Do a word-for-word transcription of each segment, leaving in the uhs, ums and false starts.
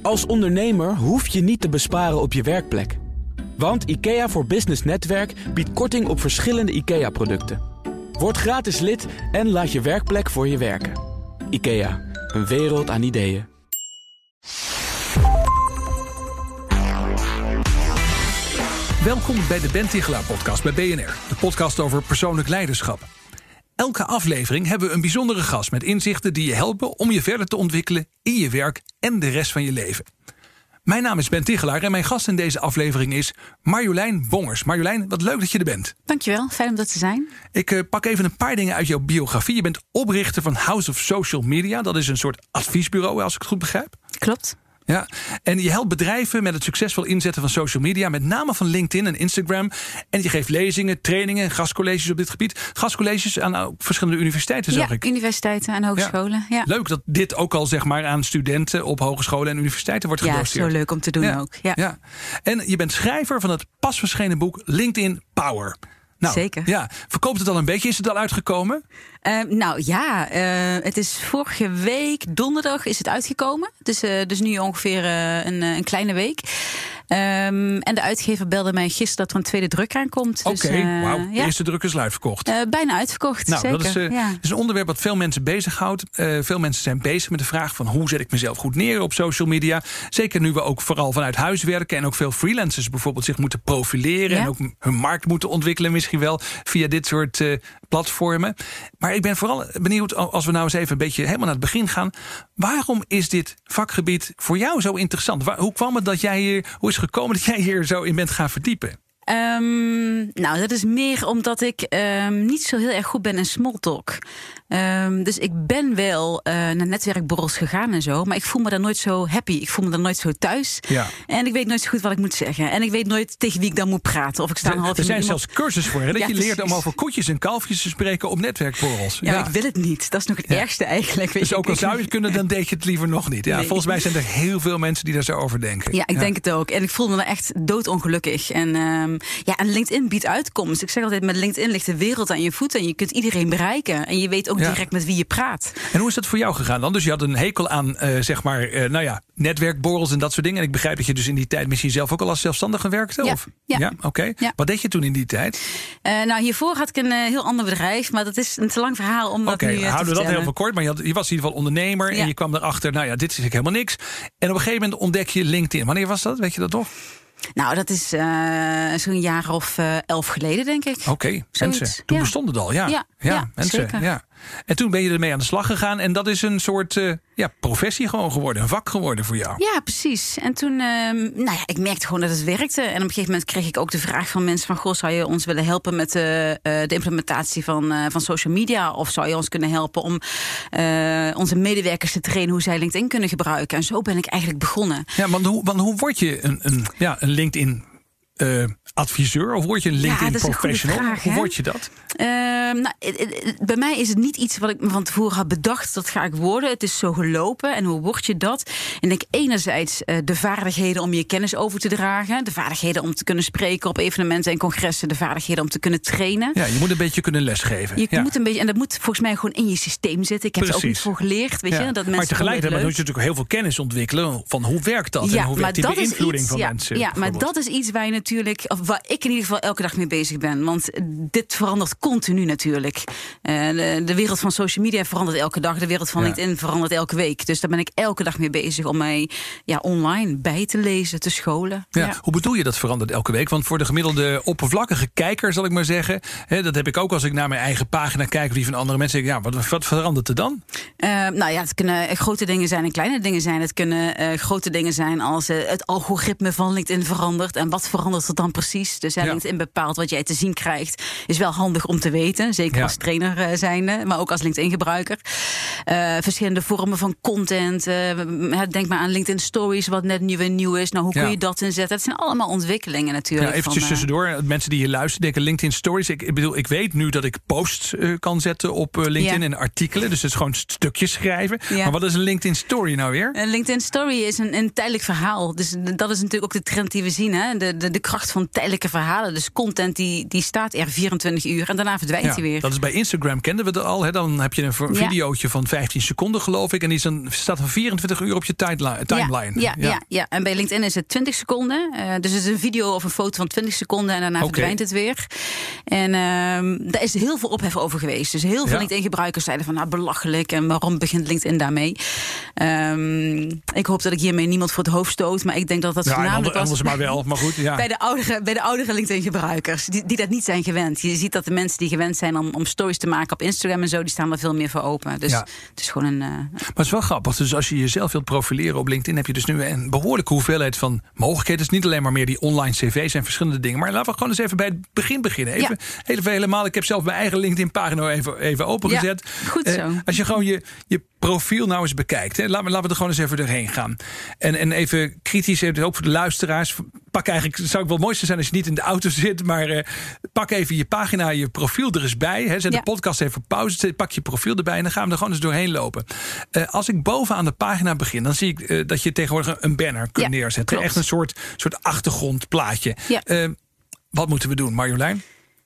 Als ondernemer hoef je niet te besparen op je werkplek. Want IKEA voor Business Netwerk biedt korting op verschillende IKEA-producten. Word gratis lid en laat je werkplek voor je werken. IKEA, een wereld aan ideeën. Welkom bij de Ben Tichelaar podcast bij B N R. De podcast over persoonlijk leiderschap. Elke aflevering hebben we een bijzondere gast met inzichten die je helpen om je verder te ontwikkelen in je werk en de rest van je leven. Mijn naam is Ben Tichelaar en mijn gast in deze aflevering is Marjolein Bongers. Marjolein, wat leuk dat je er bent. Dankjewel, fijn om dat te zijn. Ik uh, pak even een paar dingen uit jouw biografie. Je bent oprichter van House of Social Media. Dat is een soort adviesbureau, als ik het goed begrijp. Klopt. Ja, en je helpt bedrijven met het succesvol inzetten van social media, met name van LinkedIn en Instagram. En je geeft lezingen, trainingen en gastcolleges op dit gebied. Gastcolleges aan uh, verschillende universiteiten, zag ja, ik. universiteiten en hogescholen. Ja. Ja. Leuk dat dit ook al zeg maar aan studenten op hogescholen en universiteiten wordt gedoseerd. Ja, zo leuk om te doen ja. ook. Ja. Ja. En je bent schrijver van het pas verschenen boek LinkedIn Power. Nou, Zeker. Ja, verkoopt het al een beetje? Is het al uitgekomen? Uh, nou ja, uh, het is vorige week donderdag is het uitgekomen. Dus, uh, dus nu ongeveer uh, een, een kleine week. Um, en de uitgever belde mij gisteren dat er een tweede druk aankomt. Oké, okay, dus, uh, wauw. De ja. eerste druk is uitverkocht. Uh, bijna uitverkocht, nou, zeker. Dat is, uh, ja. is een onderwerp wat veel mensen bezighoudt. Uh, veel mensen zijn bezig met de vraag van hoe zet ik mezelf goed neer op social media. Zeker nu we ook vooral vanuit huis werken en ook veel freelancers bijvoorbeeld zich moeten profileren. Ja. En ook hun markt moeten ontwikkelen misschien wel via dit soort uh, platformen. Maar ik ben vooral benieuwd, als we nou eens even een beetje helemaal naar het begin gaan. Waarom is dit vakgebied voor jou zo interessant? Waar, hoe kwam het dat jij hier, hoe is het gekomen dat jij hier zo in bent gaan verdiepen? Um, nou, dat is meer omdat ik um, niet zo heel erg goed ben in smalltalk. Um, dus ik ben wel uh, naar netwerkborrels gegaan en zo, maar ik voel me daar nooit zo happy. Ik voel me daar nooit zo thuis. Ja. En ik weet nooit zo goed wat ik moet zeggen. En ik weet nooit tegen wie ik dan moet praten. Of ik sta een half er zijn iemand... zelfs cursussen voor, hè? Dat ja, je leert precies. om over koetjes en kalfjes te spreken op netwerkborrels. Ja, ja. Ik wil het niet. Dat is nog het ja. ergste eigenlijk. Weet dus je, ook al zou je het kunnen, dan deed je het liever nog niet. Ja, nee. Volgens mij zijn er heel veel mensen die daar zo over denken. Ja, ik ja. denk het ook. En ik voel me daar echt doodongelukkig. En, um, ja, en LinkedIn biedt uitkomst. Ik zeg altijd, met LinkedIn ligt de wereld aan je voeten. En je kunt iedereen bereiken. En je weet ook ja. direct met wie je praat. En hoe is dat voor jou gegaan dan? Dus je had een hekel aan, uh, zeg maar, uh, nou ja, netwerkborrels en dat soort dingen. En ik begrijp dat je dus in die tijd misschien zelf ook al als zelfstandige werkte? Ja, of? ja. ja Oké. Okay. Ja. Wat deed je toen in die tijd? Uh, nou, hiervoor had ik een uh, heel ander bedrijf. Maar dat is een te lang verhaal om dat okay, nu uh, te houden we dat heel veel kort. Maar je, had, je was in ieder geval ondernemer. Ja. En je kwam erachter, nou ja, dit is helemaal niks. En op een gegeven moment ontdek je LinkedIn. Wanneer was dat? Weet je dat nog? Nou, dat is uh, zo'n jaar of uh, elf geleden, denk ik. Oké, okay, mensen. Toen ja. bestond het al, ja. Ja, ja, ja mensen. Zeker. Ja. En toen ben je ermee aan de slag gegaan. En dat is een soort uh, ja, professie gewoon geworden. Een vak geworden voor jou. Ja, precies. En toen, uh, nou ja, ik merkte gewoon dat het werkte. En op een gegeven moment kreeg ik ook de vraag van mensen van... goh, zou je ons willen helpen met uh, de implementatie van, uh, van social media? Of zou je ons kunnen helpen om uh, onze medewerkers te trainen... hoe zij LinkedIn kunnen gebruiken? En zo ben ik eigenlijk begonnen. Ja, want hoe, want hoe word je een, een, ja, een LinkedIn... Uh, adviseur of word je een LinkedIn ja, professional? Vraag, Hoe word je dat? Uh, nou, het, het, bij mij is het niet iets wat ik me van tevoren had bedacht. Dat ga ik worden. Het is zo gelopen. En hoe word je dat? En ik denk enerzijds uh, de vaardigheden om je kennis over te dragen. De vaardigheden om te kunnen spreken op evenementen en congressen. De vaardigheden om te kunnen trainen. Ja, je moet een beetje kunnen lesgeven. Je ja. moet een beetje, en dat moet volgens mij gewoon in je systeem zitten. Ik heb Precies. er ook niet voor geleerd. Weet ja. je, dat mensen maar tegelijkertijd moet je natuurlijk heel veel kennis ontwikkelen van hoe werkt dat ja, en hoe werkt die beïnvloeding iets, van ja, mensen. Ja, maar dat is iets waar je natuurlijk, of waar ik in ieder geval elke dag mee bezig ben. Want dit verandert continu natuurlijk. Uh, de, de wereld van social media verandert elke dag. De wereld van ja. LinkedIn verandert elke week. Dus daar ben ik elke dag mee bezig om mij ja, online bij te lezen, te scholen. Ja, ja. Hoe bedoel je dat verandert elke week? Want voor de gemiddelde oppervlakkige kijker, zal ik maar zeggen... Hè, dat heb ik ook als ik naar mijn eigen pagina kijk... of die van andere mensen, denk ik, ja, wat, wat verandert er dan? Uh, nou ja, het kunnen grote dingen zijn en kleine dingen zijn. Het kunnen uh, grote dingen zijn als uh, het algoritme van LinkedIn verandert. En wat verandert er dan precies? Dus ja. LinkedIn bepaalt wat jij te zien krijgt. Is wel handig om te weten. Zeker ja. als trainer uh, zijnde, maar ook als LinkedIn-gebruiker. Uh, verschillende vormen van content. Uh, denk maar aan LinkedIn Stories, wat net nieuw en nieuw is. Nou, hoe kun ja. je dat inzetten? Het zijn allemaal ontwikkelingen natuurlijk. Ja, eventjes van, uh, tussendoor. Mensen die hier luisteren denken LinkedIn Stories. Ik, ik bedoel, ik weet nu dat ik posts uh, kan zetten op uh, LinkedIn ja. en artikelen. Dus het is gewoon stukjes schrijven. Ja. Maar wat is een LinkedIn Story nou weer? Een LinkedIn Story is een, een tijdelijk verhaal. Dus dat is natuurlijk ook de trend die we zien. Hè? De, de, de kracht van tijdelijk tijdelijke verhalen. Dus content die, die staat er vierentwintig uur en daarna verdwijnt ja, hij weer. Dat is bij Instagram, kenden we het al. Hè? Dan heb je een videootje ja. van vijftien seconden, geloof ik. En die is dan, staat dan vierentwintig uur op je timeline. Ja, ja, ja. Ja, ja. En bij LinkedIn is het twintig seconden. Uh, dus het is een video of een foto van twintig seconden en daarna okay. verdwijnt het weer. En uh, daar is heel veel ophef over geweest. Dus heel veel ja. LinkedIn-gebruikers zeiden van nou belachelijk en waarom begint LinkedIn daarmee? Um, ik hoop dat ik hiermee niemand voor het hoofd stoot, maar ik denk dat dat ja, voornamelijk ander, was maar wel, maar goed, ja. bij de oudere, bij de oudere LinkedIn-gebruikers die, die dat niet zijn gewend. Je ziet dat de mensen die gewend zijn om, om stories te maken op Instagram en zo, die staan er veel meer voor open. Dus ja. het is gewoon een. Uh, maar het is wel grappig. Dus als je jezelf wilt profileren op LinkedIn, heb je dus nu een behoorlijke hoeveelheid van mogelijkheden. Het is niet alleen maar meer die online cv's en verschillende dingen. Maar laten we gewoon eens even bij het begin beginnen. Even, ja. even helemaal. Ik heb zelf mijn eigen LinkedIn-pagina even, even opengezet. Ja, goed zo. Uh, als je gewoon je, je profiel nou eens bekijkt. Hè. Laten, we, laten we er gewoon eens even doorheen gaan. En, en even kritisch, ook voor de luisteraars. Pak eigenlijk, zou ik wel het mooiste zijn als je niet in de auto zit. Maar uh, pak even je pagina, je profiel er eens bij. Hè. Zet ja. de podcast even op pauze. Pak je profiel erbij en dan gaan we er gewoon eens doorheen lopen. Uh, als ik bovenaan de pagina begin, dan zie ik uh, dat je tegenwoordig een banner kunt ja, neerzetten. Klopt. Echt een soort, soort achtergrondplaatje. Ja. Uh, wat moeten we doen, Marjolein?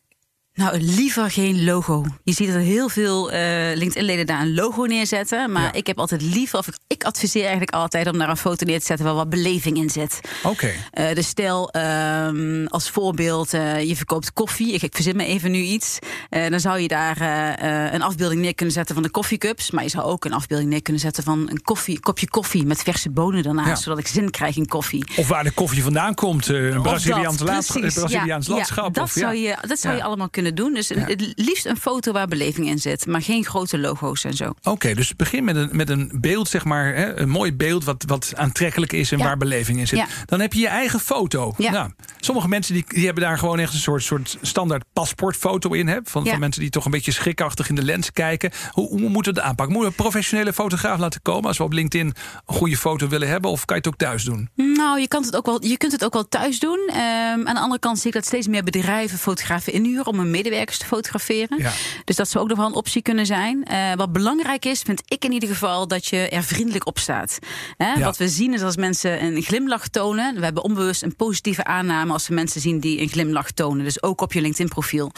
Nou, liever geen logo. Je ziet dat heel veel uh, LinkedIn-leden daar een logo neerzetten. Maar ja. ik heb altijd liever, of ik, ik adviseer eigenlijk altijd om daar een foto neer te zetten waar wat beleving in zit. Oké. Okay. Uh, dus stel, um, als voorbeeld, uh, je verkoopt koffie. Ik, ik verzin me even nu iets. Uh, dan zou je daar uh, een afbeelding neer kunnen zetten van de koffiecups. Maar je zou ook een afbeelding neer kunnen zetten van een koffie, kopje koffie met verse bonen daarnaast. Ja. Zodat ik zin krijg in koffie. Of waar de koffie vandaan komt. Uh, een Braziliaans, laat, Braziliaans ja, landschap. Ja, dat, of, zou je, dat zou ja. je allemaal kunnen doen. Dus ja. het liefst een foto waar beleving in zit, maar geen grote logo's en zo. Oké, okay, dus begin met een, met een beeld, zeg maar, hè, een mooi beeld wat, wat aantrekkelijk is en ja. waar beleving in zit. Ja. Dan heb je je eigen foto. Ja. Nou, sommige mensen die, die hebben daar gewoon echt een soort, soort standaard paspoortfoto in, hè, van, ja. van mensen die toch een beetje schrikachtig in de lens kijken. Hoe, hoe moeten we het aanpakken? Moeten we een professionele fotograaf laten komen als we op LinkedIn een goede foto willen hebben, of kan je het ook thuis doen? Nou, je, kan het ook wel, je kunt het ook wel thuis doen. Um, aan de andere kant zie ik dat steeds meer bedrijven fotografen inhuren om hun medewerkers te fotograferen. Ja. Dus dat zou ook nog wel een optie kunnen zijn. Uh, wat belangrijk is, vind ik in ieder geval, dat je er vriendelijk op staat. Hè? Ja. Wat we zien is als mensen een glimlach tonen. We hebben onbewust een positieve aanname als we mensen zien die een glimlach tonen. Dus ook op je LinkedIn-profiel.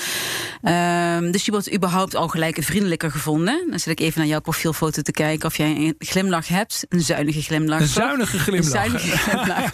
Uh, dus je wordt überhaupt al gelijk vriendelijker gevonden. Dan zit ik even naar jouw profielfoto te kijken of jij een glimlach hebt. Een zuinige glimlach. Een zuinige glimlach. Een zuinige glimlach.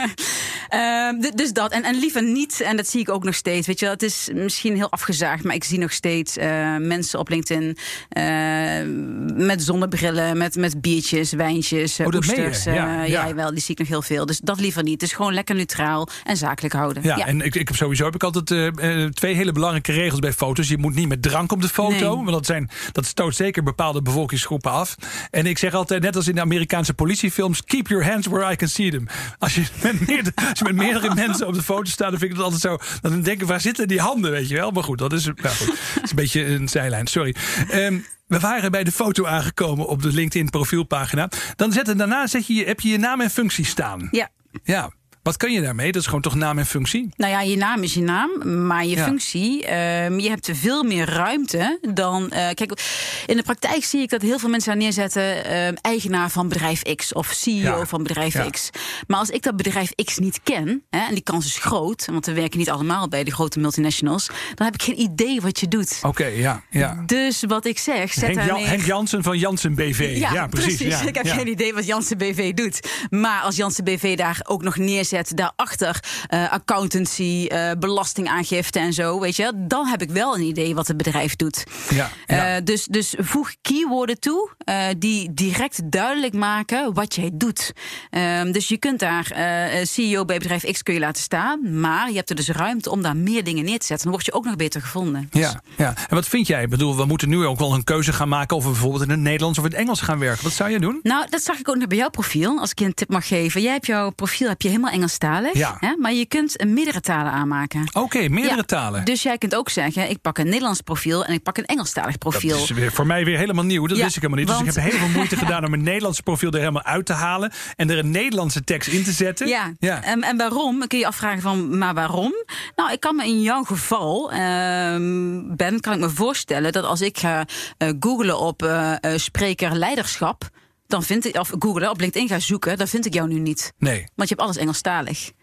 uh, dus dat. En, en liever niet, en dat zie ik ook nog steeds. Weet je, het is misschien heel afgezaagd, maar ik zie nog steeds uh, mensen op LinkedIn uh, met zonnebrillen, met, met biertjes, wijntjes, uh, oh, oesters. Uh, ja, ja. ja, wel, die zie ik nog heel veel. Dus dat liever niet. Dus gewoon lekker neutraal en zakelijk houden. Ja, ja. en ik, ik heb sowieso heb ik altijd uh, twee hele belangrijke regels bij foto's. Je moet niet met drank op de foto, nee. want dat, zijn, dat stoot zeker bepaalde bevolkingsgroepen af. En ik zeg altijd, net als in de Amerikaanse politiefilms, keep your hands where I can see them. Als je met meerdere, als je met meerdere mensen op de foto staat, dan vind ik dat altijd zo. Dan denk ik, waar zitten die handen, weet je wel? Maar goed, dat is, nou goed, dat is een beetje een zijlijn, sorry. Um, We waren bij de foto aangekomen op de LinkedIn profielpagina. Dan zetten, daarna zet je, heb je je naam en functie staan. Ja. Ja. Wat kan je daarmee? Dat is gewoon toch naam en functie? Nou ja, je naam is je naam, maar je ja. functie, uh, je hebt veel meer ruimte dan. Uh, kijk, in de praktijk zie ik dat heel veel mensen daar neerzetten uh, eigenaar van bedrijf X of C E O ja. van bedrijf ja. X. Maar als ik dat bedrijf X niet ken, hè, en die kans is groot, want we werken niet allemaal bij de grote multinationals, dan heb ik geen idee wat je doet. Oké, okay, ja, ja. Dus wat ik zeg, zet Henk, daar neer. Henk Jansen van Jansen B V. Ja, ja precies. precies. Ja, ik heb ja. geen idee wat Jansen B V doet. Maar als Jansen B V daar ook nog neerzet, daarachter uh, accountancy, uh, belastingaangifte en zo, weet je, dan heb ik wel een idee wat het bedrijf doet. Ja, ja. Uh, dus, dus voeg keywords toe uh, die direct duidelijk maken wat jij doet. Uh, dus je kunt daar uh, C E O bij bedrijf X kun je laten staan, maar je hebt er dus ruimte om daar meer dingen neer te zetten. Dan word je ook nog beter gevonden. Dus. Ja, ja. En wat vind jij? Ik bedoel, we moeten nu ook wel een keuze gaan maken of we bijvoorbeeld in het Nederlands of in het Engels gaan werken. Wat zou je doen? Nou, dat zag ik ook nog bij jouw profiel. Als ik je een tip mag geven. Jij hebt jouw profiel heb je helemaal Engelstalig. Ja. Hè? Maar je kunt meerdere talen aanmaken. Oké, okay, meerdere ja. talen. Dus jij kunt ook zeggen, ik pak een Nederlands profiel en ik pak een Engelstalig profiel. Dat is weer, voor mij weer helemaal nieuw. Dat ja, wist ik helemaal niet. Want... Dus ik heb heel veel moeite gedaan om een Nederlandse profiel er helemaal uit te halen en er een Nederlandse tekst in te zetten. Ja, ja. En, en waarom? Dan kun je afvragen van, maar waarom? Nou, ik kan me in jouw geval, uh, Ben, kan ik me voorstellen dat als ik ga uh, googlen op uh, uh, spreker leiderschap, dan vind ik, of googlen op LinkedIn ga zoeken, dan vind ik jou nu niet. Nee. Want je hebt alles Engelstalig.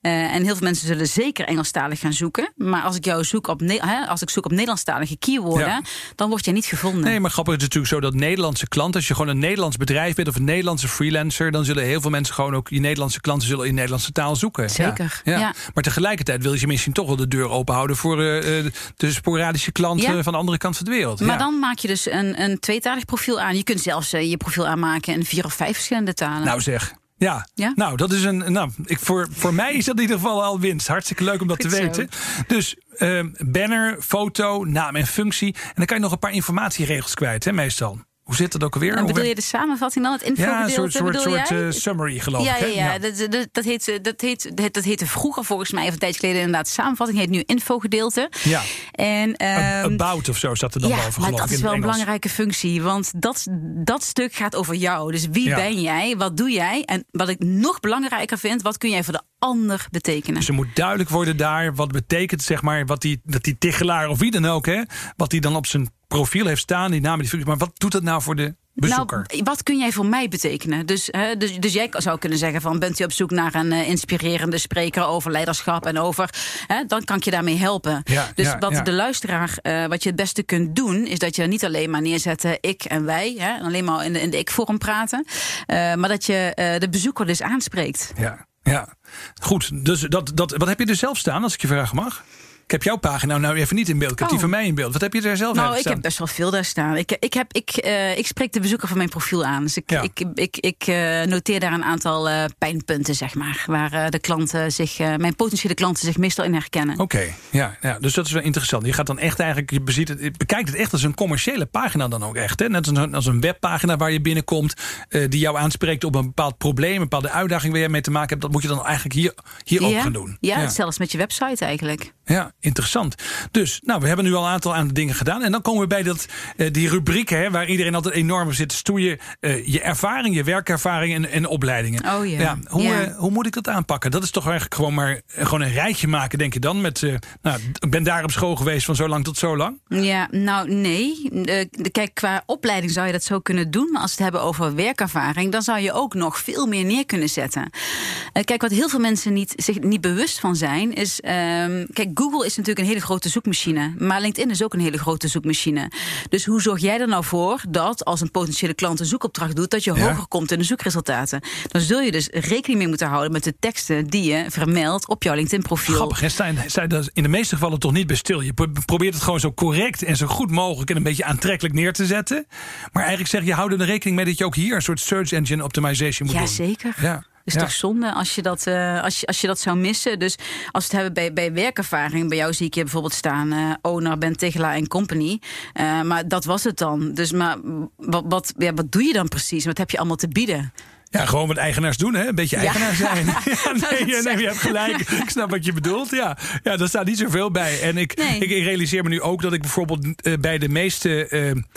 Uh, en heel veel mensen zullen zeker Engelstalig gaan zoeken. Maar als ik jou zoek op, ne- hè, als ik zoek op Nederlandstalige keyworden, ja. dan word je niet gevonden. Nee, maar grappig is het natuurlijk zo dat Nederlandse klanten, als je gewoon een Nederlands bedrijf bent of een Nederlandse freelancer, dan zullen heel veel mensen gewoon ook je Nederlandse klanten zullen in Nederlandse taal zoeken. Zeker. Ja. Ja. Ja. Maar tegelijkertijd wil je misschien toch wel de deur open houden voor uh, de sporadische klanten ja. van de andere kant van de wereld. Maar ja. dan maak je dus een, een tweetalig profiel aan. Je kunt zelfs uh, je profiel aanmaken in vier of vijf verschillende talen. Nou zeg. Ja. ja, nou, dat is een. Nou, ik, voor, voor mij is dat in ieder geval al winst. Hartstikke leuk om dat Goed te weten. Zo. Dus uh, banner, foto, naam en functie. En dan kan je nog een paar informatieregels kwijt, hè, meestal. Hoe zit dat ook alweer? En bedoel je de samenvatting dan? Het infogedeelte? Ja, een soort, soort, soort uh, summary geloof ja, ik. Hè? Ja, ja. ja. Dat, dat, dat, heet, dat, heet, dat, dat heette vroeger volgens mij, of een tijdje geleden inderdaad samenvatting. Heet nu infogedeelte. Ja. En, um, About of zo staat er dan ja, boven, geloof ik. Ja, dat is wel een belangrijke functie. Want dat, dat stuk gaat over jou. Dus wie ja. ben jij? Wat doe jij? En wat ik nog belangrijker vind, wat kun jij voor de ander betekenen? Dus er moet duidelijk worden daar wat betekent, zeg maar, wat die, dat die tichelaar of wie dan ook, hè, wat die dan op zijn profiel heeft staan, die naam, die functie. Maar wat doet dat nou voor de bezoeker? Nou, wat kun jij voor mij betekenen? Dus, hè, dus, dus jij zou kunnen zeggen van, bent u op zoek naar een uh, inspirerende spreker over leiderschap en over, hè, dan kan ik je daarmee helpen. Ja, dus ja, wat ja. de luisteraar, uh, wat je het beste kunt doen, is dat je niet alleen maar neerzet uh, ik en wij, hè, alleen maar in de, in de ik-vorm praten, uh, maar dat je uh, de bezoeker dus aanspreekt. Ja, ja. Goed. Dus dat, dat, wat heb je er zelf staan, als ik je vragen mag? Ik heb jouw pagina nou even niet in beeld. Ik heb oh. die van mij in beeld. Wat heb je daar zelf nou, staan? Ik heb best wel veel daar staan. Ik, ik, heb, ik, uh, ik spreek de bezoeker van mijn profiel aan. Dus ik, ja. ik, ik, ik uh, noteer daar een aantal uh, pijnpunten, zeg maar. Waar uh, de klanten zich, uh, mijn potentiële klanten zich meestal in herkennen. Oké, okay. ja, ja, dus dat is wel interessant. Je gaat dan echt eigenlijk, je, beziet het, je bekijkt het echt als een commerciële pagina dan ook echt. Hè? Net als een, als een webpagina waar je binnenkomt, uh, die jou aanspreekt op een bepaald probleem, een bepaalde uitdaging waar je mee te maken hebt. Dat moet je dan eigenlijk hier, hier ja. ook gaan doen. Ja, ja, zelfs met je website eigenlijk. Ja, interessant. Dus, nou, we hebben nu al een aantal aan de dingen gedaan. En dan komen we bij dat, uh, die rubrieken, hè, waar iedereen altijd enorm zit te stoeien. Uh, je ervaring, je werkervaring en, en opleidingen. Oh ja. ja, hoe, ja. Uh, hoe moet ik dat aanpakken? Dat is toch eigenlijk gewoon maar uh, gewoon een rijtje maken, denk je dan? Met, uh, nou, ik ben daar op school geweest van zo lang tot zo lang. Ja, nou nee. Uh, kijk, qua opleiding zou je dat zo kunnen doen. Maar als we het hebben over werkervaring, dan zou je ook nog veel meer neer kunnen zetten. Uh, kijk, wat heel veel mensen niet, zich niet bewust van zijn, is, uh, kijk, Google is natuurlijk een hele grote zoekmachine. Maar LinkedIn is ook een hele grote zoekmachine. Dus hoe zorg jij er nou voor dat als een potentiële klant een zoekopdracht doet, dat je ja. hoger komt in de zoekresultaten? Dan zul je dus rekening mee moeten houden met de teksten die je vermeldt op jouw LinkedIn-profiel. Grappig, hè? Sta je, sta je in de meeste gevallen toch niet bij stil. Je probeert het gewoon zo correct en zo goed mogelijk en een beetje aantrekkelijk neer te zetten. Maar eigenlijk zeg je, hou er rekening mee dat je ook hier een soort search engine optimization moet ja, doen. Zeker. Ja, zeker. Is ja. toch zonde als je dat, uh, als je, als je dat zou missen. Dus als we het hebben bij, bij werkervaring, bij jou zie ik je bijvoorbeeld staan, uh, owner Ben Tegelaar en Company. Uh, maar dat was het dan. Dus maar wat, wat, ja, wat doe je dan precies? Wat heb je allemaal te bieden? Ja, gewoon wat eigenaars doen, hè? Een beetje eigenaar ja. zijn. Ja, nee, nee, nee, je hebt gelijk. Ik snap wat je bedoelt. Ja, ja daar staat niet zoveel bij. En ik, nee. ik, ik realiseer me nu ook dat ik bijvoorbeeld uh, bij de meeste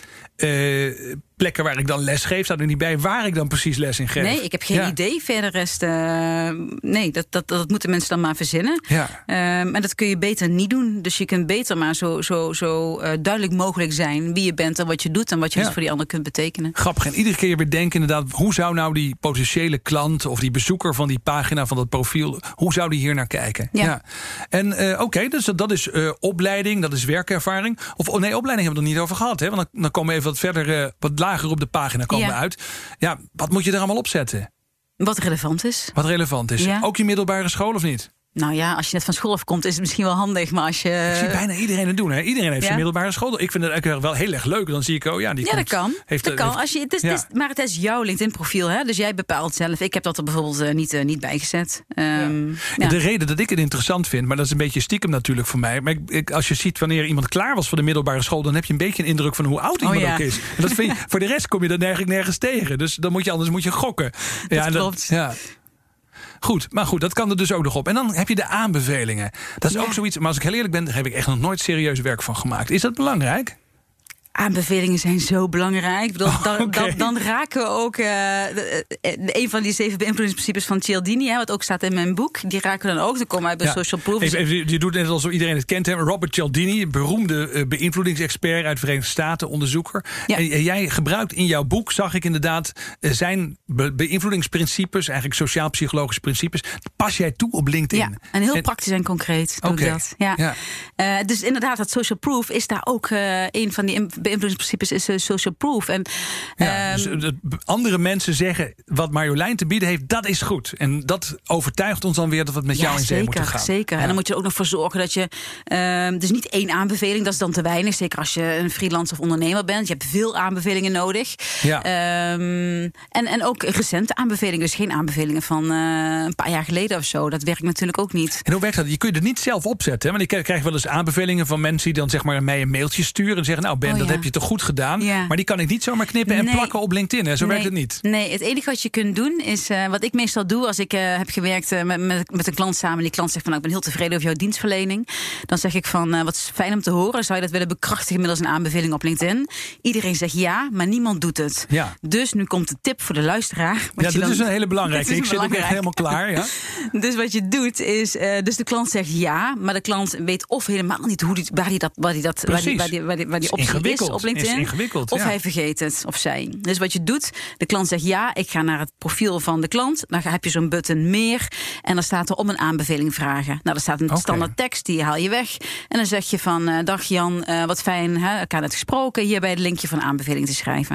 uh, uh, plekken waar ik dan les geef, staat er niet bij waar ik dan precies les in geef. Nee, ik heb geen ja. idee. Verder rest, uh, nee, dat, dat, dat moeten mensen dan maar verzinnen. Ja. Uh, maar dat kun je beter niet doen. Dus je kunt beter maar zo, zo, zo uh, duidelijk mogelijk zijn wie je bent en wat je doet en wat je ja. dus voor die ander kunt betekenen. Grappig. En iedere keer weer denken inderdaad, hoe zou nou die potentiële klant of die bezoeker van die pagina, van dat profiel, hoe zou die hier naar kijken? Ja. ja. En uh, oké, okay, dus dat is uh, opleiding, dat is werkervaring. Of oh nee, opleiding hebben we het nog niet over gehad. Hè? Want dan, dan komen we even wat verder, uh, wat lager op de pagina komen ja. uit. Ja, wat moet je er allemaal op zetten? Wat relevant is. Wat relevant is. Ja. Ook je middelbare school of niet? Nou ja, als je net van school afkomt, is het misschien wel handig. Maar als je... Ik zie bijna iedereen het doen. Hè? Iedereen heeft ja. zijn middelbare school. Ik vind het eigenlijk wel heel erg leuk. Dan zie ik, oh ja, die ja, komt, dat kan. Heeft, dat kan. heeft, als je, het is, ja. het is, maar het is jouw LinkedIn-profiel. Hè? Dus jij bepaalt zelf. Ik heb dat er bijvoorbeeld uh, niet, uh, niet bijgezet. Um, ja. Ja. De reden dat ik het interessant vind, maar dat is een beetje stiekem natuurlijk voor mij. Maar ik, ik, als je ziet wanneer iemand klaar was voor de middelbare school, dan heb je een beetje een indruk van hoe oud iemand oh, ja. ook is. En dat vind je, voor de rest kom je dan eigenlijk nergens tegen. Dus dan moet je anders moet je gokken. Dat ja, klopt. Dat, ja. Goed, maar goed, dat kan er dus ook nog op. En dan heb je de aanbevelingen. Dat is ja. ook zoiets, maar als ik heel eerlijk ben, daar heb ik echt nog nooit serieus werk van gemaakt. Is dat belangrijk? Aanbevelingen zijn zo belangrijk. Ik bedoel, dan, okay. dan, dan raken we ook uh, de, de, een van die zeven beïnvloedingsprincipes van Cialdini, hè, wat ook staat in mijn boek. Die raken we dan ook. Dan komen we bij ja. social proof. Even, even, je doet net alsof iedereen het kent. Hè? Robert Cialdini, beroemde uh, beïnvloedingsexpert uit de Verenigde Staten, onderzoeker. Ja. En, en jij gebruikt in jouw boek, zag ik inderdaad, uh, zijn be- beïnvloedingsprincipes, eigenlijk sociaal-psychologische principes, pas jij toe op LinkedIn. Ja, en heel en, praktisch en concreet doe okay. ik dat. Ja. Ja. Uh, dus inderdaad, dat social proof is daar ook uh, een van die beïnvloedingsprincipes is uh, social proof. En, ja, um, dus, uh, andere mensen zeggen wat Marjolein te bieden heeft, dat is goed. En dat overtuigt ons dan weer dat we het met ja, jou in zee zeker, moeten gaan. Zeker. Ja. En dan moet je er ook nog voor zorgen dat je... Uh, dus niet één aanbeveling, dat is dan te weinig. Zeker als je een freelancer of ondernemer bent. Je hebt veel aanbevelingen nodig. Ja. Um, en, en ook recente aanbevelingen. Dus geen aanbevelingen van uh, een paar jaar geleden of zo. Dat werkt natuurlijk ook niet. En hoe werkt dat? Je kunt het niet zelf opzetten. Hè? Want ik krijg wel eens aanbevelingen van mensen die dan zeg maar mij een mailtje sturen en zeggen, nou Ben, oh, dat ja. heb je toch goed gedaan. Ja. Maar die kan ik niet zomaar knippen en nee. plakken op LinkedIn. Hè? Zo nee. werkt het niet. Nee, het enige wat je kunt doen is, uh, wat ik meestal doe als ik uh, heb gewerkt uh, met, met, met een klant samen. En die klant zegt van, nou, ik ben heel tevreden over jouw dienstverlening. Dan zeg ik van, uh, wat is fijn om te horen. Zou je dat willen bekrachtigen middels een aanbeveling op LinkedIn? Iedereen zegt ja, maar niemand doet het. Ja. Dus nu komt de tip voor de luisteraar. Ja, dit dan, is een hele belangrijke. Ik zit ook echt helemaal klaar. Ja? Dus wat je doet is, uh, dus de klant zegt ja, maar de klant weet of helemaal niet hoe die, waar die dat, waar die dat, waar die, waar die, waar die, waar die optie is op LinkedIn. Is ingewikkeld, of ja. hij vergeet het, of zij. Dus wat je doet, de klant zegt ja, ik ga naar het profiel van de klant. Dan heb je zo'n button meer en dan staat er om een aanbeveling vragen. Nou, er staat een okay. standaard tekst, die haal je weg. En dan zeg je van, uh, dag Jan, uh, wat fijn, hè, elkaar net gesproken. Hierbij het linkje van aanbeveling te schrijven.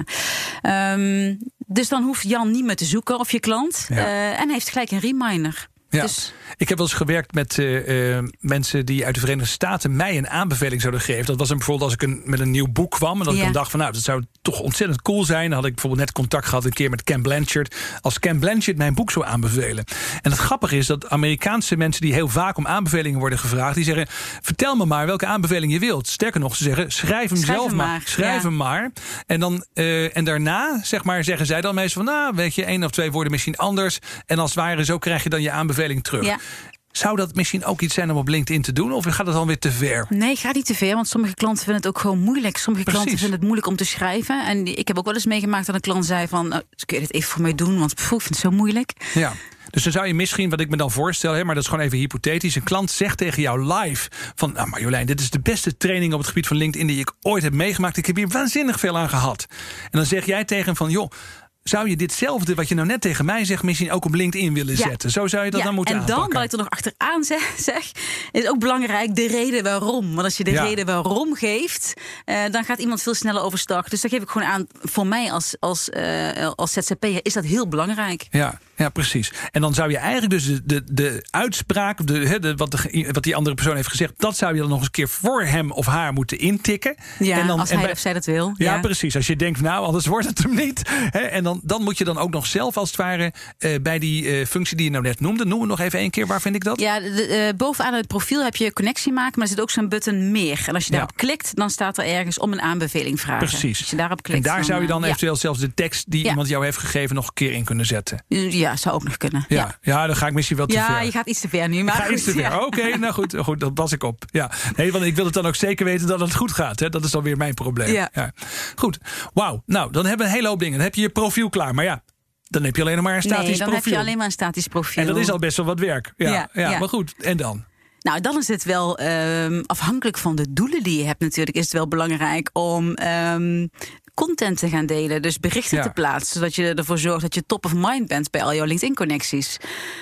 Um, dus dan hoeft Jan niet meer te zoeken of je klant. Ja. Uh, en hij heeft gelijk een reminder. Ja. Dus, ik heb wel eens gewerkt met uh, uh, mensen die uit de Verenigde Staten mij een aanbeveling zouden geven. Dat was een, bijvoorbeeld als ik een, met een nieuw boek kwam en dat ja. ik dan dacht van, nou, dat zou toch ontzettend cool zijn. Dan had ik bijvoorbeeld net contact gehad een keer met Ken Blanchard. Als Ken Blanchard mijn boek zou aanbevelen. En het grappige is dat Amerikaanse mensen die heel vaak om aanbevelingen worden gevraagd, die zeggen, vertel me maar welke aanbeveling je wilt. Sterker nog, ze zeggen, schrijf hem schrijf zelf hem maar. maar. Schrijf ja. hem maar. En, dan, uh, en daarna, zeg maar, zeggen zij dan meestal van, nou, weet je, één of twee woorden misschien anders. En als het ware, zo krijg je dan je aanbeveling terug. Ja. Zou dat misschien ook iets zijn om op LinkedIn te doen? Of gaat het dan weer te ver? Nee, gaat niet te ver. Want sommige klanten vinden het ook gewoon moeilijk. Sommige Precies. klanten vinden het moeilijk om te schrijven. En ik heb ook wel eens meegemaakt dat een klant zei van, nou, kun je dit even voor mij doen? Want pff, ik vind het zo moeilijk. Ja. Dus dan zou je misschien, wat ik me dan voorstel, hè, maar dat is gewoon even hypothetisch, een klant zegt tegen jou live van, nou Marjolein, dit is de beste training op het gebied van LinkedIn die ik ooit heb meegemaakt. Ik heb hier waanzinnig veel aan gehad. En dan zeg jij tegen hem van, joh, zou je ditzelfde wat je nou net tegen mij zegt misschien ook op LinkedIn willen ja. zetten? Zo zou je dat ja, dan moeten en aanpakken. En dan, wat ik er nog achteraan zeg, zeg, is ook belangrijk de reden waarom. Want als je de ja. reden waarom geeft, uh, dan gaat iemand veel sneller overstag. Dus dat geef ik gewoon aan, voor mij als, als, uh, als Z Z P'er is dat heel belangrijk. Ja, ja, precies. En dan zou je eigenlijk dus de, de, de uitspraak, de, de, wat, de, wat die andere persoon heeft gezegd, dat zou je dan nog eens een keer voor hem of haar moeten intikken. Ja, en dan, als hij en bij, of zij dat wil. Ja, ja, precies. Als je denkt, nou, anders wordt het hem niet. Hè, en dan, dan moet je dan ook nog zelf, als het ware, uh, bij die uh, functie die je nou net noemde, noem het nog even één keer, waar vind ik dat? Ja, de, uh, bovenaan het profiel heb je connectie maken, maar er zit ook zo'n button meer. En als je daarop ja. klikt, dan staat er ergens om een aanbeveling vragen. Precies. Als je daarop klikt, en daar dan, zou je dan uh, eventueel ja. zelfs de tekst die ja. iemand jou heeft gegeven nog een keer in kunnen zetten. Ja, zou ook nog kunnen. Ja, ja. ja dan ga ik misschien wel te ja, ver. Ja, je gaat iets te ver nu. Maar ik ga goed, iets te ver. ja. Oké, okay, nou goed, goed, dat pas ik op. Ja. Nee, want ik wil het dan ook zeker weten dat het goed gaat. Hè. Dat is dan weer mijn probleem. Ja. Ja. Goed, wauw. Nou, dan hebben we een hele hoop dingen. Dan heb je je profiel klaar. Maar ja, dan heb je alleen nog maar een statisch nee, dan profiel. heb je alleen maar een statisch profiel. En dat is al best wel wat werk. Ja, ja, ja, ja. Maar goed, en dan? Nou, dan is het wel um, afhankelijk van de doelen die je hebt natuurlijk, is het wel belangrijk om um, content te gaan delen. Dus berichten ja. te plaatsen, zodat je ervoor zorgt dat je top of mind bent bij al jouw LinkedIn-connecties.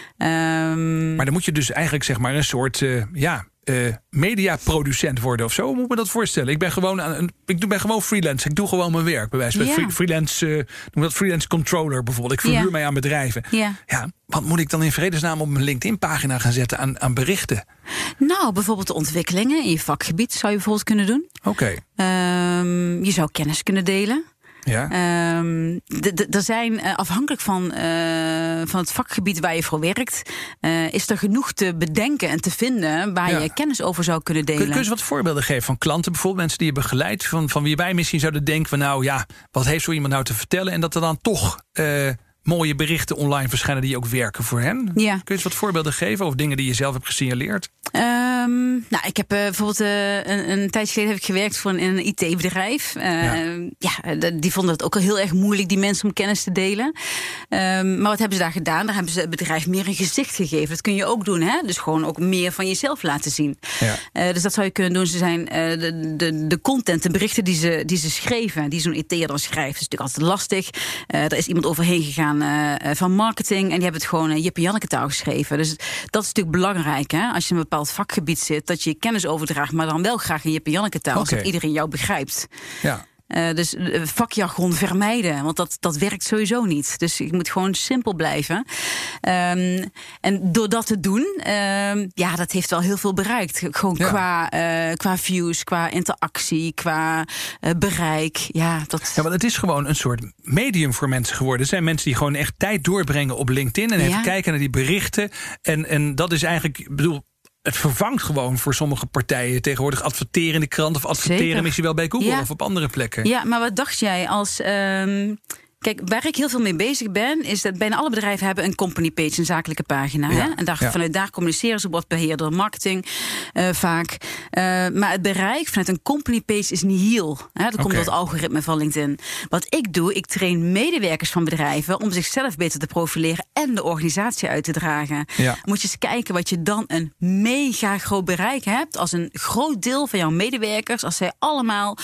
Um, maar dan moet je dus eigenlijk zeg maar een soort, uh, ja... Uh, mediaproducent worden of zo, hoe moet ik me dat voorstellen? Ik ben gewoon, een, ik ben gewoon freelance. Ik doe gewoon mijn werk. Bij wijze van yeah. freelance, uh, noem dat freelance controller bijvoorbeeld. Ik verhuur yeah. mij aan bedrijven. Yeah. Ja, wat moet ik dan in vredesnaam op mijn LinkedIn-pagina gaan zetten aan, aan berichten? Nou, bijvoorbeeld de ontwikkelingen in je vakgebied zou je bijvoorbeeld kunnen doen. Oké. Okay. Um, je zou kennis kunnen delen. Ja. Um, er zijn uh, afhankelijk van, uh, van het vakgebied waar je voor werkt, uh, is er genoeg te bedenken en te vinden waar ja. je kennis over zou kunnen delen. Kun, kun je eens wat voorbeelden geven van klanten, bijvoorbeeld mensen die je begeleidt, van, van wie wij misschien zouden denken van nou ja, wat heeft zo iemand nou te vertellen en dat er dan toch uh, mooie berichten online verschijnen die ook werken voor hen? Ja. Kun je eens wat voorbeelden geven of dingen die je zelf hebt gesignaleerd? Uh, nou, ik heb uh, bijvoorbeeld uh, een, een tijdje geleden heb ik gewerkt voor een, een I T-bedrijf. Uh, ja. ja, die vonden het ook al heel erg moeilijk, die mensen om kennis te delen. Um, maar wat hebben ze daar gedaan? Daar hebben ze het bedrijf meer een gezicht gegeven. Dat kun je ook doen, hè? Dus gewoon ook meer van jezelf laten zien. Ja. Uh, dus dat zou je kunnen doen. Ze zijn uh, de, de, de content, de berichten die ze, die ze schreven, die zo'n I T'er dan schrijft, is natuurlijk altijd lastig. Uh, er is iemand overheen gegaan uh, van marketing en die hebben het gewoon uh, Jip en Janneke taal geschreven. Dus dat is natuurlijk belangrijk, hè? Als je in een bepaald vakgebied zit, dat je je kennis overdraagt, maar dan wel graag in Jip en Janneke taal, okay. zodat iedereen jou begrijpt. Ja. Uh, dus uh, vakjargon vermijden, want dat, dat werkt sowieso niet. Dus je moet gewoon simpel blijven. Um, en door dat te doen, uh, ja, dat heeft wel heel veel bereikt. Gewoon ja. qua, uh, qua views, qua interactie, qua uh, bereik. Ja, dat... ja, want het is gewoon een soort medium voor mensen geworden. Er zijn mensen die gewoon echt tijd doorbrengen op LinkedIn en ja. even kijken naar die berichten. En, en dat is eigenlijk, ik bedoel, het vervangt gewoon voor sommige partijen tegenwoordig adverteren in de krant of adverteren Zeker. misschien wel bij Google ja. of op andere plekken. Ja, maar wat dacht jij als... Um... Kijk, waar ik heel veel mee bezig ben, is dat bijna alle bedrijven hebben een company page, een zakelijke pagina. Ja, hè? En daar, ja. vanuit daar communiceren ze, wordt beheerd door marketing uh, vaak. Uh, maar het bereik vanuit een company page is nihil. Hè? Dat okay. komt door het algoritme van LinkedIn. Wat ik doe, ik train medewerkers van bedrijven om zichzelf beter te profileren en de organisatie uit te dragen. Ja. Moet je eens kijken wat je dan een mega groot bereik hebt als een groot deel van jouw medewerkers, als zij allemaal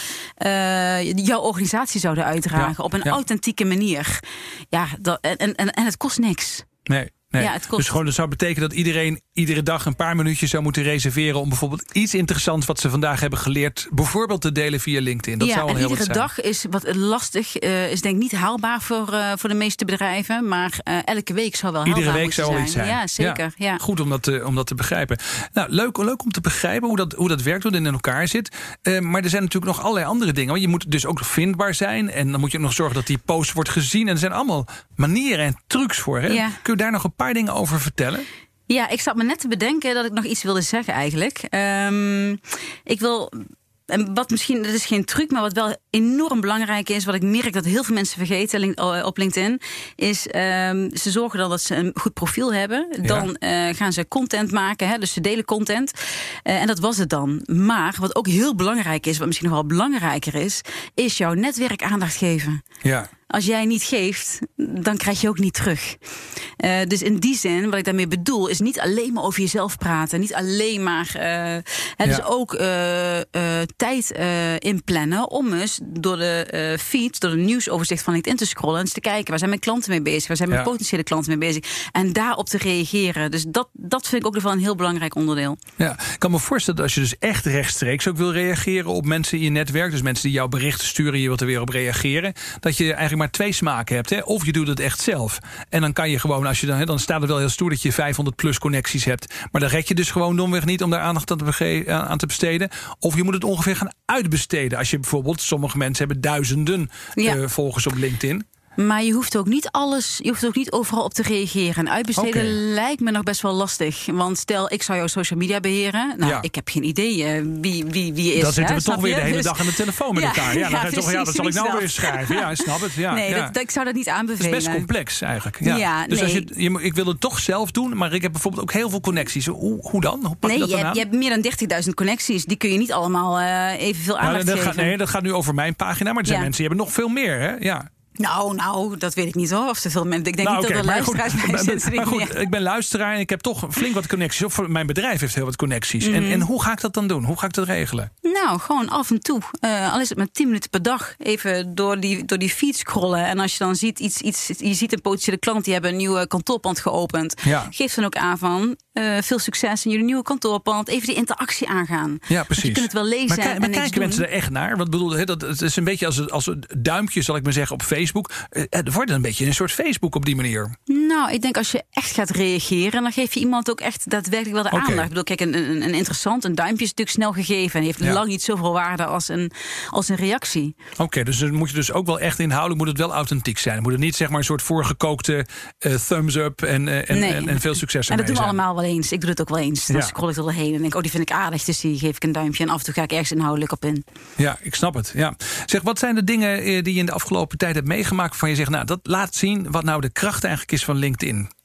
uh, jouw organisatie zouden uitdragen ja. op een ja. authentieke manier. Ja, dat, en, en, en het kost niks. Nee. Nee. Ja, het kost... Dus gewoon, dat zou betekenen dat iedereen iedere dag een paar minuutjes zou moeten reserveren om bijvoorbeeld iets interessants wat ze vandaag hebben geleerd, bijvoorbeeld te delen via LinkedIn. Dat ja, zou al en heel iedere wat zijn. dag is wat lastig, uh, is denk ik niet haalbaar voor, uh, voor de meeste bedrijven, maar uh, elke week zou wel iedere haalbaar week zou zijn. iets zijn. Ja, zeker. Ja. Ja. Goed om dat, te, om dat te begrijpen. Nou, leuk, leuk om te begrijpen hoe dat, hoe dat werkt, hoe dat in elkaar zit. Uh, maar er zijn natuurlijk nog allerlei andere dingen. Want je moet dus ook nog vindbaar zijn en dan moet je ook nog zorgen dat die post wordt gezien. En er zijn allemaal manieren en trucs voor. Hè? Ja. Kun je daar nog een paar dingen over vertellen? Ja, ik zat me net te bedenken dat ik nog iets wilde zeggen eigenlijk. Um, ik wil... En wat misschien, dat is geen truc, maar wat wel enorm belangrijk is, wat ik merk dat heel veel mensen vergeten op LinkedIn, is um, ze zorgen dan dat ze een goed profiel hebben. Dan ja. uh, gaan ze content maken, hè, dus ze delen content. Uh, en dat was het dan. Maar wat ook heel belangrijk is, wat misschien nog wel belangrijker is, is jouw netwerk aandacht geven. Ja. Als jij niet geeft, dan krijg je ook niet terug. Uh, dus in die zin, wat ik daarmee bedoel, is niet alleen maar over jezelf praten. Niet alleen maar... Uh, hè, ja. Dus ook uh, uh, tijd uh, inplannen om eens door de uh, feed, door de nieuwsoverzicht van LinkedIn te scrollen en eens te kijken, waar zijn mijn klanten mee bezig? Waar zijn mijn ja. potentiële klanten mee bezig? En daarop te reageren. Dus dat, dat vind ik ook wel een heel belangrijk onderdeel. Ja, ik kan me voorstellen dat als je dus echt rechtstreeks ook wil reageren op mensen in je netwerk, dus mensen die jouw berichten sturen, je wilt er weer op reageren, dat je eigenlijk maar twee smaken hebt. Hè? Of je doet het echt zelf. En dan kan je gewoon, als je dan, hè, dan staat het wel heel stoer dat je vijfhonderd plus connecties hebt. Maar dan red je dus gewoon domweg niet om daar aandacht aan te, bege- aan te besteden. Of je moet het ongeveer gaan uitbesteden. Als je bijvoorbeeld, sommige mensen hebben duizenden ja. uh, volgers op LinkedIn. Maar je hoeft ook niet alles, je hoeft ook niet overal op te reageren. En uitbesteden okay. lijkt me nog best wel lastig. Want stel, ik zou jouw social media beheren. Nou, ja. ik heb geen idee uh, wie, wie, wie is. Dan zitten hè, we toch weer de hele dus... dag aan de telefoon met ja, elkaar. Ja, dan ja, ga je toch, ja, dat zal ik nou weer schrijven. Ja, snap het. Ja, nee, ja. Dat, dat, ik zou dat niet aanbevelen. Het is best complex eigenlijk. Ja. Ja, dus nee. als je, je, ik wil het toch zelf doen, maar ik heb bijvoorbeeld ook heel veel connecties. Hoe, hoe dan? Hoe pak nee, je dat je, dan hebt, aan? je hebt meer dan dertigduizend connecties. Die kun je niet allemaal uh, evenveel aandacht nou, dat geven. Gaat, nee, dat gaat nu over mijn pagina. Maar er zijn ja. mensen die hebben nog veel meer. Hè? Ja. Nou, nou, dat weet ik niet hoor. Of zoveel mensen. Ik denk nou, niet okay, dat er luisteraars goed, bij zitten. Maar goed, ik ben luisteraar en ik heb toch flink wat connecties. Of mijn bedrijf heeft heel wat connecties. Mm-hmm. En, en hoe ga ik dat dan doen? Hoe ga ik dat regelen? Nou, gewoon af en toe. Uh, al is het maar tien minuten per dag. Even door die, door die feed scrollen. En als je dan ziet iets, iets, je ziet een potentiële klant die hebben een nieuwe kantoorpand geopend. Ja. Geef dan ook aan van uh, veel succes in jullie nieuwe kantoorpand. Even die interactie aangaan. Ja, precies. Want je kunt het wel lezen. Maar, en maar kijken doen. mensen er echt naar? Want bedoel, he, dat, het is een beetje als, als een duimpje, zal ik maar zeggen, op Facebook. Uh, het wordt een beetje een soort Facebook op die manier. Nou, ik denk als je echt gaat reageren, dan geef je iemand ook echt daadwerkelijk wel de okay. aandacht. Ik bedoel, kijk, een, een, een interessant, een duimpje is natuurlijk snel gegeven en heeft ja. lang niet zoveel waarde als een, als een reactie. Oké, okay, dus dan moet je dus ook wel echt inhoudelijk, moet het wel authentiek zijn. Moet het niet zeg maar een soort voorgekookte uh, thumbs up en, uh, en, nee. en, en veel succes ermee. En dat doen we zijn. allemaal wel eens. Ik doe het ook wel eens. Dan ja. scroll ik er doorheen en denk, oh, die vind ik aardig, dus die geef ik een duimpje. En af en toe ga ik ergens inhoudelijk op in. Ja, ik snap het. Ja. Zeg, wat zijn de dingen die je in de afgelopen tijd hebt meegemaakt van je zegt, nou, dat laat zien wat nou de kracht eigenlijk is van LinkedIn?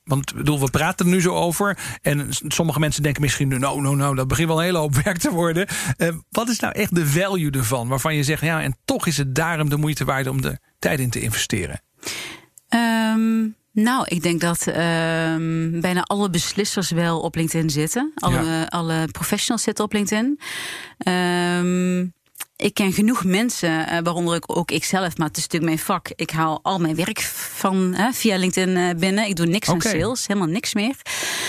Want ik bedoel, we praten er nu zo over. En sommige mensen denken misschien, nou, nou, nou, dat begint wel een hele hoop werk te worden. Uh, wat is nou echt de value ervan? Waarvan je zegt, ja, en toch is het daarom de moeite waard om er tijd in te investeren. Um, nou, ik denk dat um, bijna alle beslissers wel op LinkedIn zitten. Alle, ja. alle professionals zitten op LinkedIn. Um, Ik ken genoeg mensen, uh, waaronder ik, ook ikzelf, maar het is natuurlijk mijn vak. Ik haal al mijn werk van uh, via LinkedIn uh, binnen. Ik doe niks okay. aan sales, helemaal niks meer.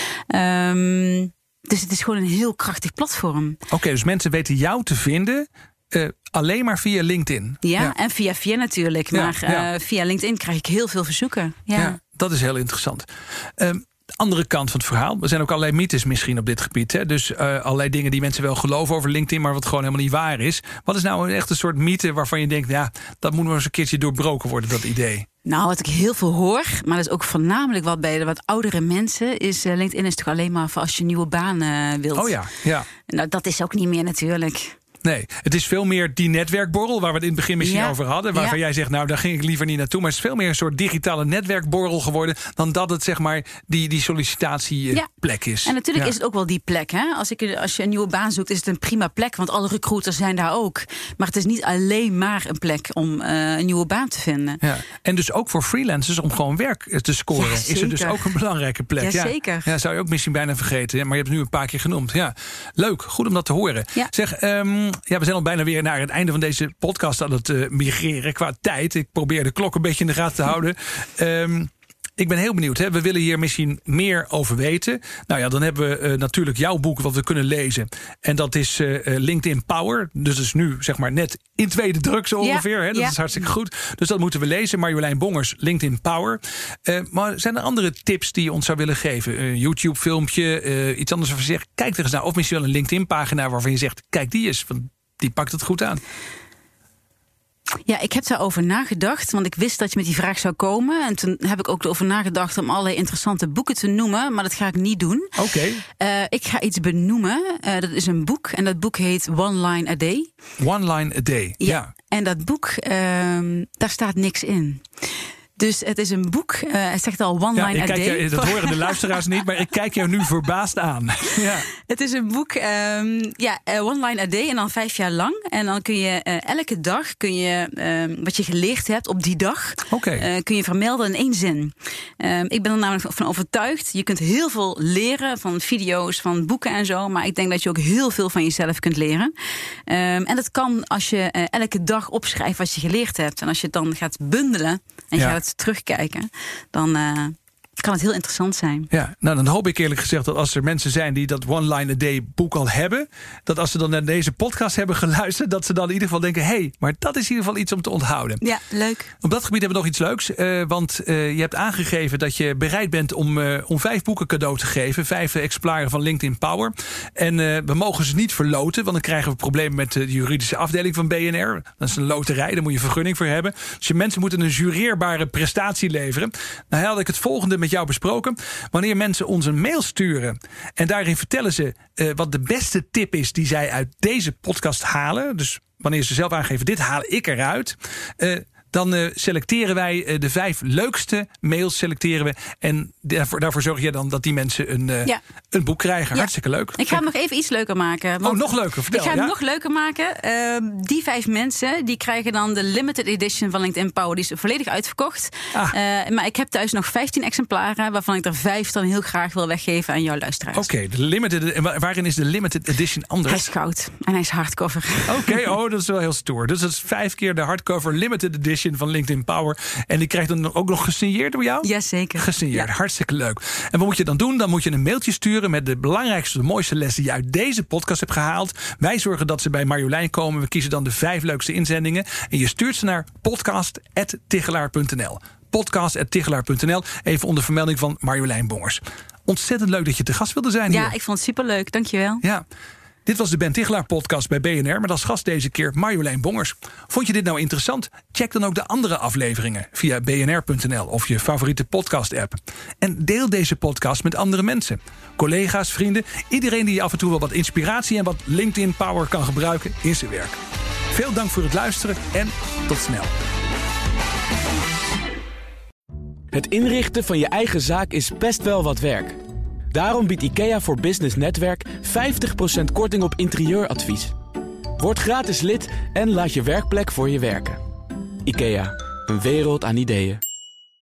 Um, dus het is gewoon een heel krachtig platform. Oké, okay, dus mensen weten jou te vinden uh, alleen maar via LinkedIn. Ja, ja, en via via natuurlijk. Ja, maar uh, ja. via LinkedIn krijg ik heel veel verzoeken. Ja, ja dat is heel interessant. Um, De andere kant van het verhaal. Er zijn ook allerlei mythes misschien op dit gebied. Hè? Dus uh, allerlei dingen die mensen wel geloven over LinkedIn, maar wat gewoon helemaal niet waar is. Wat is nou echt een soort mythe waarvan je denkt, ja, dat moet maar eens een keertje doorbroken worden, dat idee? Nou, wat ik heel veel hoor, maar dat is ook voornamelijk wat bij de wat oudere mensen, is uh, LinkedIn is toch alleen maar voor als je een nieuwe baan uh, wilt. Oh ja, ja. Nou, dat is ook niet meer natuurlijk. Nee, het is veel meer die netwerkborrel waar we het in het begin misschien ja. over hadden. Waarvan ja. jij zegt, nou, daar ging ik liever niet naartoe. Maar het is veel meer een soort digitale netwerkborrel geworden dan dat het, zeg maar, die, die sollicitatieplek ja. is. En natuurlijk ja. is het ook wel die plek. Hè? Als, ik, als je een nieuwe baan zoekt, is het een prima plek. Want alle recruiters zijn daar ook. Maar het is niet alleen maar een plek om uh, een nieuwe baan te vinden. Ja. En dus ook voor freelancers om gewoon werk te scoren. Ja, is er dus ook een belangrijke plek. Ja, ja. zeker. Ja, zou je ook misschien bijna vergeten. Maar je hebt het nu een paar keer genoemd. Ja. Leuk, goed om dat te horen. Ja. Zeg, um, ja, we zijn al bijna weer naar het einde van deze podcast aan het uh, migreren qua tijd. Ik probeer de klok een beetje in de gaten te houden. Um, ik ben heel benieuwd. Hè? We willen hier misschien meer over weten. Nou ja, dan hebben we uh, natuurlijk jouw boek wat we kunnen lezen. En dat is uh, LinkedIn Power. Dus dat is nu zeg maar net in tweede druk zo ongeveer. Ja, hè? Dat ja. is hartstikke goed. Dus dat moeten we lezen. Marjolein Bongers, LinkedIn Power. Uh, maar zijn er andere tips die je ons zou willen geven? Een YouTube filmpje, uh, iets anders waarvan je zegt, kijk er eens naar. Of misschien wel een LinkedIn pagina waarvan je zegt, kijk die eens. Want die pakt het goed aan. Ja, ik heb daarover nagedacht, want ik wist dat je met die vraag zou komen. En toen heb ik ook erover nagedacht om allerlei interessante boeken te noemen. Maar dat ga ik niet doen. Oké. Okay. Uh, ik ga iets benoemen. Uh, dat is een boek en dat boek heet One Line a Day. One Line a Day, ja. ja. En dat boek, uh, daar staat niks in. Dus het is een boek, uh, het zegt al one ja, line a day. Je, dat horen de luisteraars niet, maar ik kijk jou nu verbaasd aan. Ja. Het is een boek, um, ja, uh, one line a day en dan vijf jaar lang. En dan kun je uh, elke dag, kun je uh, wat je geleerd hebt op die dag, okay. uh, kun je vermelden in één zin. Um, ik ben er namelijk van overtuigd, je kunt heel veel leren van video's, van boeken en zo. Maar ik denk dat je ook heel veel van jezelf kunt leren. Um, en dat kan als je uh, elke dag opschrijft wat je geleerd hebt. En als je het dan gaat bundelen en je ja. gaat terugkijken, dan uh, kan het heel interessant zijn. Ja, nou dan hoop ik eerlijk gezegd dat als er mensen zijn die dat One Line a Day boek al hebben, dat als ze dan naar deze podcast hebben geluisterd, dat ze dan in ieder geval denken, hé, hey, maar dat is in ieder geval iets om te onthouden. Ja, leuk. Op dat gebied hebben we nog iets leuks, uh, want uh, je hebt aangegeven dat je bereid bent om, uh, om vijf boeken cadeau te geven, vijf exemplaren van LinkedIn Power. En uh, we mogen ze niet verloten, want dan krijgen we problemen met de juridische afdeling van B N R. Dat is een loterij, daar moet je vergunning voor hebben. Dus je mensen moeten een jureerbare prestatie leveren. Nou had ik het volgende met jou besproken. Wanneer mensen ons een mail sturen en daarin vertellen ze uh, wat de beste tip is die zij uit deze podcast halen. Dus wanneer ze zelf aangeven, dit haal ik eruit. Uh, Dan uh, selecteren wij uh, de vijf leukste mails selecteren we. En daarvoor, daarvoor zorg je dan dat die mensen een, uh, ja. een boek krijgen. Ja. Hartstikke leuk. Ik ga hem nog even iets leuker maken. Want oh, nog leuker. Vertel. Ik ga hem ja? nog leuker maken. Uh, die vijf mensen die krijgen dan de limited edition van LinkedIn Power. Die is volledig uitverkocht. Ah. Uh, maar ik heb thuis nog vijftien exemplaren, waarvan ik er vijf dan heel graag wil weggeven aan jouw luisteraars. Oké, okay, de limited. En waarin is de limited edition anders? Hij is goud en hij is hardcover. Oké, okay, oh, dat is wel heel stoer. Dus dat is vijf keer de hardcover limited edition van LinkedIn Power. En die krijgt dan ook nog gesigneerd door jou? Jazeker. Gesigneerd, ja. Hartstikke leuk. En wat moet je dan doen? Dan moet je een mailtje sturen met de belangrijkste, de mooiste lessen die je uit deze podcast hebt gehaald. Wij zorgen dat ze bij Marjolein komen. We kiezen dan de vijf leukste inzendingen. En je stuurt ze naar podcast at tichelaar punt n l. podcast at tichelaar punt n l. Even onder vermelding van Marjolein Bongers. Ontzettend leuk dat je te gast wilde zijn hier. Ja, ik vond het superleuk. Dankjewel. Ja. Dit was de Ben Tichelaar podcast bij B N R, met als gast deze keer Marjolein Bongers. Vond je dit nou interessant? Check dan ook de andere afleveringen via b n r punt n l of je favoriete podcast-app. En deel deze podcast met andere mensen. Collega's, vrienden, iedereen die af en toe wel wat inspiratie en wat LinkedIn Power kan gebruiken in zijn werk. Veel dank voor het luisteren en tot snel. Het inrichten van je eigen zaak is best wel wat werk. Daarom biedt IKEA voor Business Netwerk vijftig procent korting op interieuradvies. Word gratis lid en laat je werkplek voor je werken. IKEA, een wereld aan ideeën.